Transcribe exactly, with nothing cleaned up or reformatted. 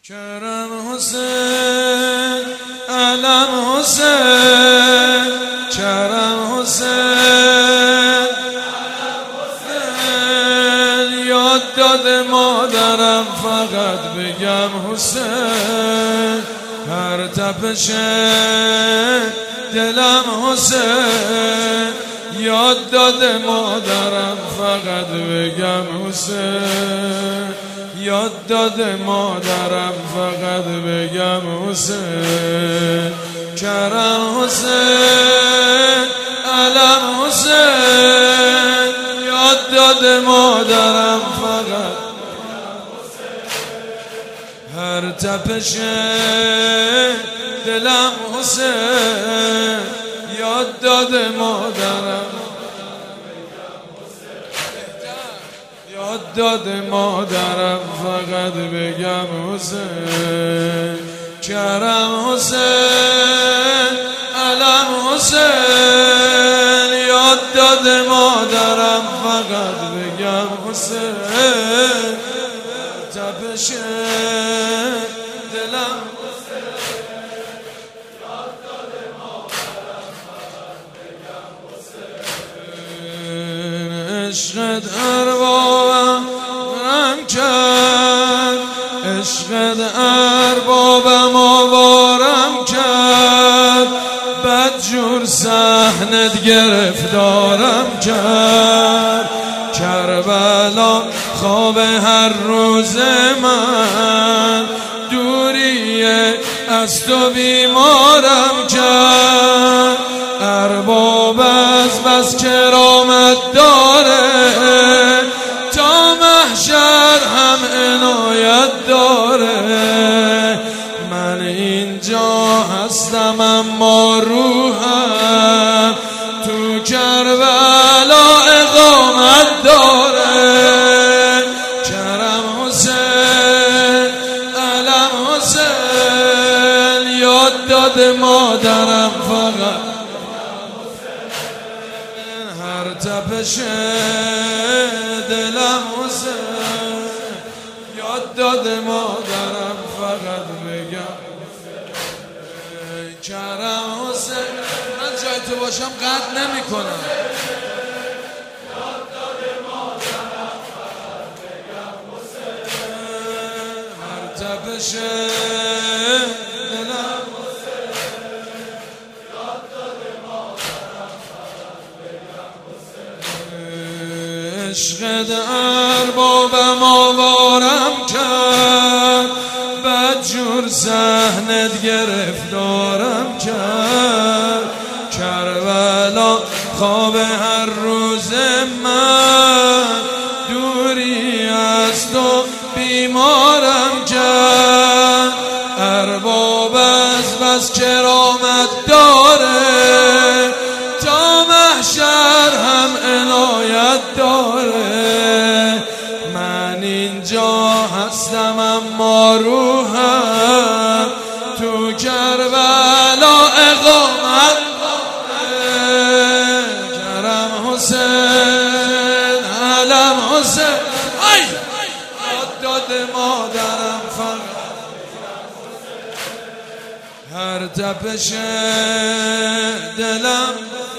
کرم حسین، علم حسین، کرم حسین، یاد داد مادرم فقط بگم حسین، هر تپش دلم حسین، یاد داد مادرم فقط بگم حسین، یاد داد مادرم فقط بگم حسین، کرم حسین، علم حسین، یاد داد مادرم فقط هر تپش دلم حسین، یاد داد مادرم یاد داد مادرم فقط بگم حسین، کرم حسین، علم حسین، یاد داد مادرم فقط بگم حسین، تپش دلم عشقت اربابم رم کرد، عشقت اربابم آوارم کرد، بدجور صحنت گرفتارم کرد، کربلا خواب هر روز من، دوریه از تو بیمارم کرد، ارباب از بس کرامت داره، تا محشر هم عنایت داره، من اینجا هستم اما روحم تو کربلا اقامت داره، کرم حسین، علم حسین، یاد داد مادرم فقط هر تپش دلم حسین، یاد داد مادرم فقط بگم کرم حسین، من جای تو باشم قطع نمی کنم، یاد داد مادرم فقط بگم حسین، هر تپش دلم عشقت اربابم آوارم کرد، بدجور صحنت گرفتارم کرد، کربلا خواب هر روز من، دوری از تو بیمارم کرد، ارباب از بس کرامت داره، تا محشر هم عنایت داره، من اینجا هستم اما روحم تو کربلا اقامت داره، کرم حسین، علم حسین، ای یاد داد مادرم فقط هر تپش دلم